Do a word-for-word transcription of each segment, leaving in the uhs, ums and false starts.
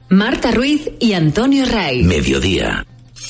Marta Ruiz y Antonio Ray. Mediodía.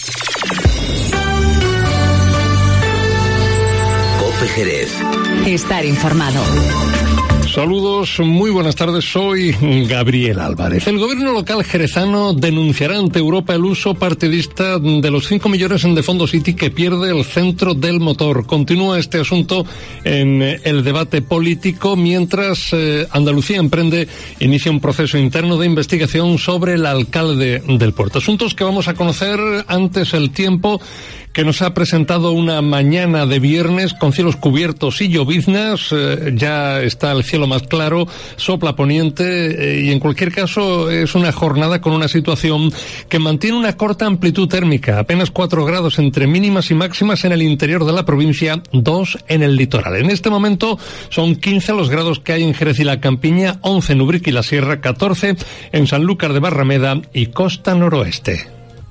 Cope Jerez. Estar informado. Saludos, muy buenas tardes, soy Gabriel Álvarez. El gobierno local jerezano denunciará ante Europa el uso partidista de los cinco millones de fondos I T I que pierde el centro del motor. Continúa este asunto en el debate político mientras eh, Andalucía Emprende inicia un proceso interno de investigación sobre el alcalde del puerto. Asuntos que vamos a conocer antes el tiempo que nos ha presentado una mañana de viernes con cielos cubiertos y lloviznas. Eh, ya está el cielo más claro, sopla poniente eh, y en cualquier caso es una jornada con una situación que mantiene una corta amplitud térmica, apenas cuatro grados entre mínimas y máximas en el interior de la provincia, dos en el litoral. En este momento son quince los grados que hay en Jerez y la Campiña, once en Ubrique y la Sierra, catorce en Sanlúcar de Barrameda y Costa Noroeste.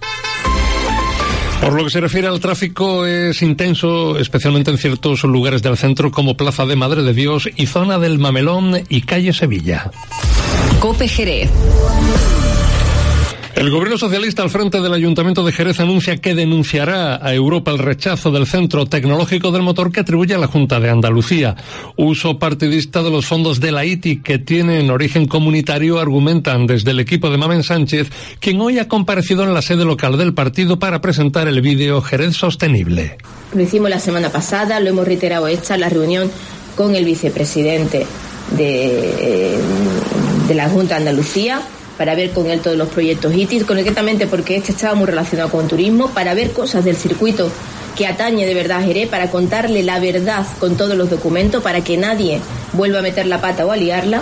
Por lo que se refiere al tráfico, es intenso, especialmente en ciertos lugares del centro como Plaza de Madre de Dios y zona del Mamelón y calle Sevilla. Cope Jerez. El gobierno socialista al frente del Ayuntamiento de Jerez anuncia que denunciará a Europa el rechazo del Centro Tecnológico del Motor que atribuye a la Junta de Andalucía. Uso partidista de los fondos de la I T I que tienen origen comunitario, argumentan desde el equipo de Mamen Sánchez, quien hoy ha comparecido en la sede local del partido para presentar el vídeo Jerez Sostenible. Lo hicimos la semana pasada, lo hemos reiterado esta en la reunión con el vicepresidente de, de la Junta de Andalucía, para ver con él todos los proyectos I T I, concretamente porque este estaba muy relacionado con turismo, para ver cosas del circuito que atañe de verdad a Jerez, para contarle la verdad con todos los documentos, para que nadie vuelva a meter la pata o a liarla.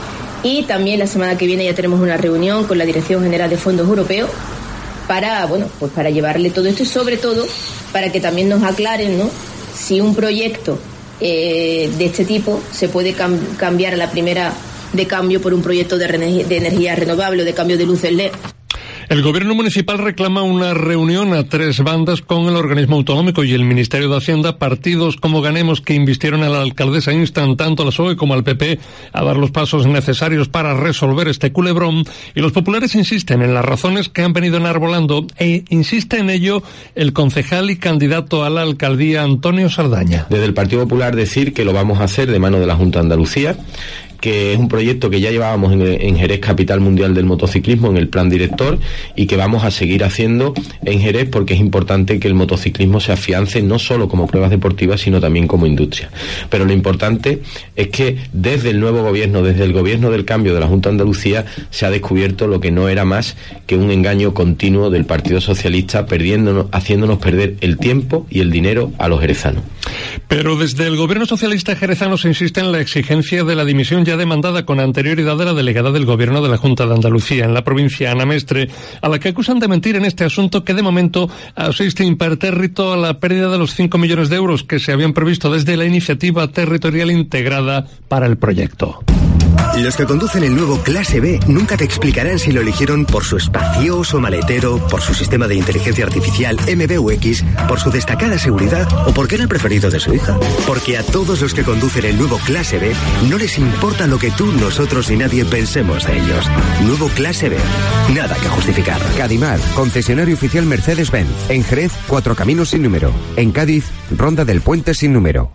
Y también la semana que viene ya tenemos una reunión con la Dirección General de Fondos Europeos para, bueno, pues para llevarle todo esto y sobre todo para que también nos aclaren, ¿no?, si un proyecto eh, de este tipo se puede cam- cambiar a la primera de cambio por un proyecto de, re- de energía renovable o de cambio de luces L E D. El gobierno municipal reclama una reunión a tres bandas con el organismo autonómico y el Ministerio de Hacienda. Partidos como Ganemos, que invistieron a la alcaldesa, instan tanto a la P S O E como al P P a dar los pasos necesarios para resolver este culebrón, y los populares insisten en las razones que han venido enarbolando e insiste en ello el concejal y candidato a la alcaldía Antonio Saldaña. Desde el Partido Popular decir que lo vamos a hacer de mano de la Junta de Andalucía, que es un proyecto que ya llevábamos en, en Jerez, capital mundial del motociclismo, en el plan director, y que vamos a seguir haciendo en Jerez porque es importante que el motociclismo se afiance no solo como pruebas deportivas, sino también como industria. Pero lo importante es que desde el nuevo gobierno, desde el gobierno del cambio de la Junta de Andalucía, se ha descubierto lo que no era más que un engaño continuo del Partido Socialista, perdiéndonos, haciéndonos perder el tiempo y el dinero a los jerezanos. Pero desde el gobierno socialista jerezano se insiste en la exigencia de la dimisión ya demandada con anterioridad de la delegada del gobierno de la Junta de Andalucía en la provincia, Ana Mestre, a la que acusan de mentir en este asunto que de momento asiste impertérrito a la pérdida de los cinco millones de euros que se habían previsto desde la iniciativa territorial integrada para el proyecto. Los que conducen el nuevo Clase B nunca te explicarán si lo eligieron por su espacioso maletero, por su sistema de inteligencia artificial M B U X, por su destacada seguridad o porque era el preferido de su hija. Porque a todos los que conducen el nuevo Clase B no les importa lo que tú, nosotros ni nadie pensemos de ellos. Nuevo Clase B. Nada que justificar. Cadimar, concesionario oficial Mercedes-Benz. En Jerez, Cuatro Caminos sin número. En Cádiz, Ronda del Puente sin número.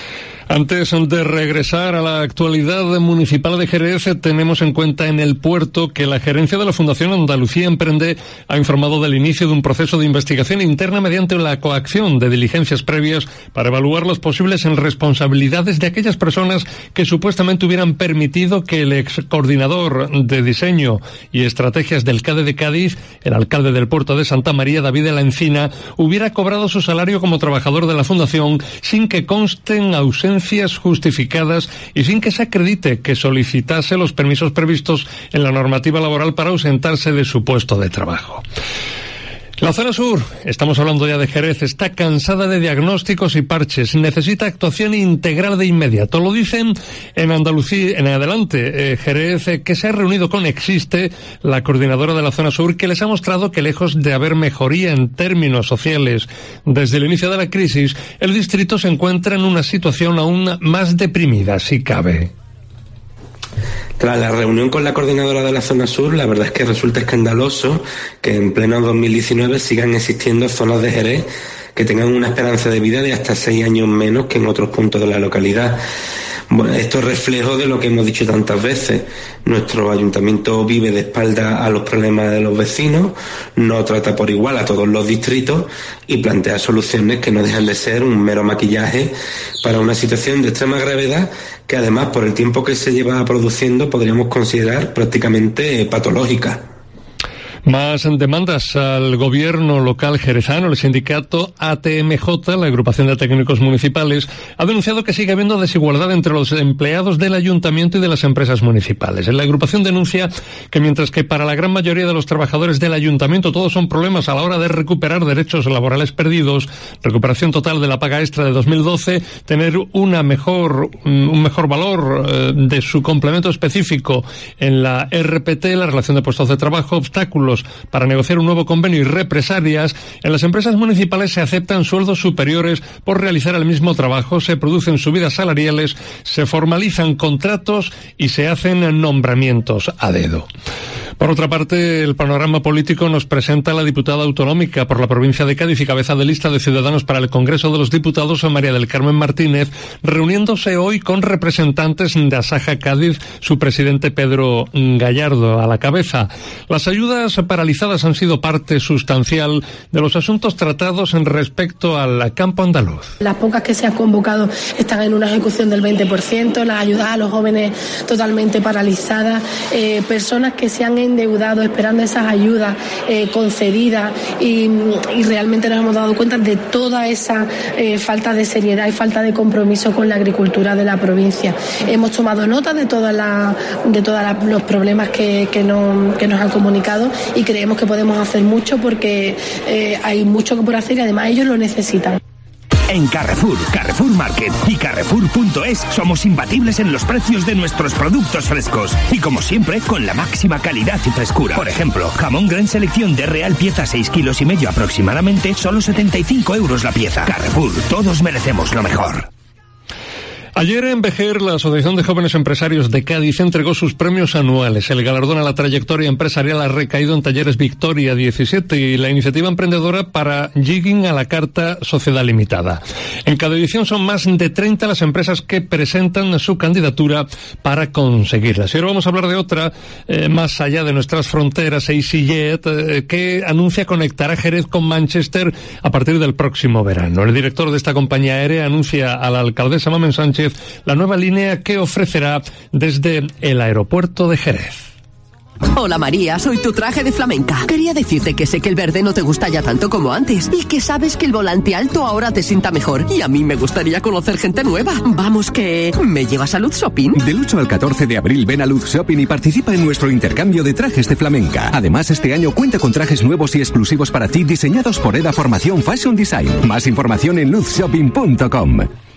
Antes de regresar a la actualidad municipal de Jerez, tenemos en cuenta en el puerto que la gerencia de la Fundación Andalucía Emprende ha informado del inicio de un proceso de investigación interna mediante la coacción de diligencias previas para evaluar las posibles responsabilidades de aquellas personas que supuestamente hubieran permitido que el ex coordinador de diseño y estrategias del C A D E de Cádiz, el alcalde del puerto de Santa María, David de la Encina, hubiera cobrado su salario como trabajador de la Fundación sin que consten ausencias justificadas y sin que se acredite que solicitase los permisos previstos en la normativa laboral para ausentarse de su puesto de trabajo. La zona sur, estamos hablando ya de Jerez, está cansada de diagnósticos y parches, necesita actuación integral de inmediato. Lo dicen en Andalucía, en adelante, eh, Jerez, eh, que se ha reunido con Existe, la coordinadora de la zona sur, que les ha mostrado que lejos de haber mejoría en términos sociales desde el inicio de la crisis, el distrito se encuentra en una situación aún más deprimida, si cabe. Tras la reunión con la coordinadora de la zona sur, la verdad es que resulta escandaloso que en pleno dos mil diecinueve sigan existiendo zonas de Jerez que tengan una esperanza de vida de hasta seis años menos que en otros puntos de la localidad. Bueno, esto es reflejo de lo que hemos dicho tantas veces. Nuestro ayuntamiento vive de espaldas a los problemas de los vecinos, no trata por igual a todos los distritos y plantea soluciones que no dejan de ser un mero maquillaje para una situación de extrema gravedad que además por el tiempo que se lleva produciendo podríamos considerar prácticamente patológica. Más demandas al gobierno local jerezano. El sindicato A T M J, la agrupación de técnicos municipales, ha denunciado que sigue habiendo desigualdad entre los empleados del ayuntamiento y de las empresas municipales. La agrupación denuncia que mientras que para la gran mayoría de los trabajadores del ayuntamiento todos son problemas a la hora de recuperar derechos laborales perdidos, recuperación total de la paga extra de dos mil doce, tener una mejor, un mejor valor eh, de su complemento específico en la R P T, la relación de puestos de trabajo, obstáculos para negociar un nuevo convenio y represalias, en las empresas municipales se aceptan sueldos superiores por realizar el mismo trabajo, se producen subidas salariales, se formalizan contratos y se hacen nombramientos a dedo. Por otra parte, el panorama político nos presenta la diputada autonómica por la provincia de Cádiz y cabeza de lista de Ciudadanos para el Congreso de los Diputados, María del Carmen Martínez, reuniéndose hoy con representantes de Asaja Cádiz, su presidente Pedro Gallardo a la cabeza. Las ayudas paralizadas han sido parte sustancial de los asuntos tratados en respecto al campo andaluz. Las pocas que se han convocado están en una ejecución del veinte por ciento, las ayudas a los jóvenes totalmente paralizadas, eh, personas que se han endeudado esperando esas ayudas eh, concedidas y, y realmente nos hemos dado cuenta de toda esa eh, falta de seriedad y falta de compromiso con la agricultura de la provincia. Hemos tomado nota de todos de todos los problemas que, que, no, que nos han comunicado y creemos que podemos hacer mucho porque eh, hay mucho por hacer y además ellos lo necesitan. En Carrefour, Carrefour Market y Carrefour punto es somos imbatibles en los precios de nuestros productos frescos. Y como siempre, con la máxima calidad y frescura. Por ejemplo, jamón gran selección de Real pieza seis kilos y medio aproximadamente, solo setenta y cinco euros la pieza. Carrefour, todos merecemos lo mejor. Ayer en Vejer, la Asociación de Jóvenes Empresarios de Cádiz entregó sus premios anuales. El galardón a la trayectoria empresarial ha recaído en Talleres Victoria diecisiete y la iniciativa emprendedora para Jigging a la Carta Sociedad Limitada. En cada edición son más de treinta las empresas que presentan su candidatura para conseguirlas. Y ahora vamos a hablar de otra, eh, más allá de nuestras fronteras, EasyJet, eh, que anuncia conectar a Jerez con Manchester a partir del próximo verano. El director de esta compañía aérea anuncia a la alcaldesa Mamen Sánchez la nueva línea que ofrecerá desde el aeropuerto de Jerez. Hola María, soy tu traje de flamenca. Quería decirte que sé que el verde no te gusta ya tanto como antes y que sabes que el volante alto ahora te sienta mejor y a mí me gustaría conocer gente nueva. Vamos que... ¿me llevas a Luz Shopping? Del ocho al catorce de abril ven a Luz Shopping y participa en nuestro intercambio de trajes de flamenca. Además, este año cuenta con trajes nuevos y exclusivos para ti diseñados por EDA Formación Fashion Design. Más información en luz shopping punto com.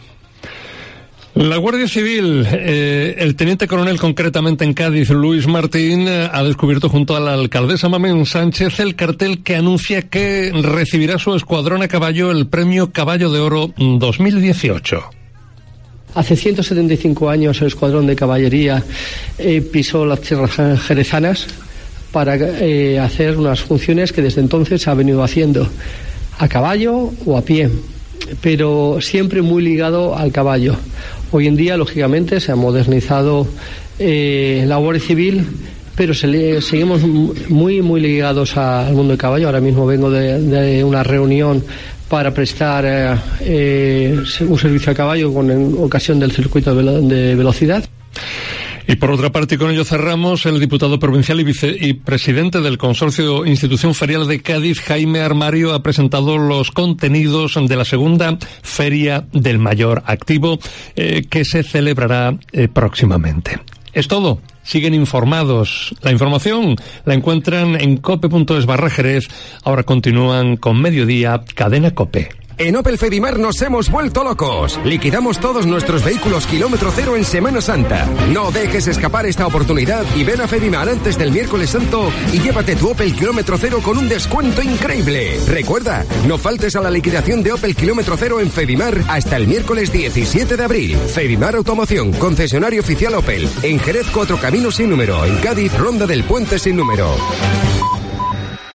La Guardia Civil, eh, el teniente coronel concretamente en Cádiz, Luis Martín, eh, ha descubierto junto a la alcaldesa Mamen Sánchez el cartel que anuncia que recibirá su escuadrón a caballo el premio Caballo de Oro dos mil dieciocho. Hace ciento setenta y cinco años el escuadrón de caballería eh, pisó las tierras jerezanas para eh, hacer unas funciones que desde entonces se ha venido haciendo a caballo o a pie, pero siempre muy ligado al caballo. Hoy en día, lógicamente, se ha modernizado eh, la Guardia Civil, pero se le, seguimos muy, muy ligados a, al mundo del caballo. Ahora mismo vengo de, de una reunión para prestar eh, eh, un servicio a caballo con en ocasión del circuito de, velo, de velocidad. Y por otra parte, y con ello cerramos, el diputado provincial y, vice, y presidente del Consorcio Institución Ferial de Cádiz, Jaime Armario, ha presentado los contenidos de la segunda Feria del Mayor Activo, eh, que se celebrará eh, próximamente. Es todo. Siguen informados. La información la encuentran en cope punto es barra Jerez. Ahora continúan con Mediodía, Cadena COPE. En Opel Fedimar nos hemos vuelto locos. Liquidamos todos nuestros vehículos kilómetro cero en Semana Santa. No dejes escapar esta oportunidad y ven a Fedimar antes del miércoles santo y llévate tu Opel kilómetro cero con un descuento increíble. Recuerda, no faltes a la liquidación de Opel kilómetro cero en Fedimar hasta el miércoles diecisiete de abril. Fedimar Automoción, concesionario oficial Opel. En Jerez, Cuatro Caminos sin número. En Cádiz, Ronda del Puente sin número.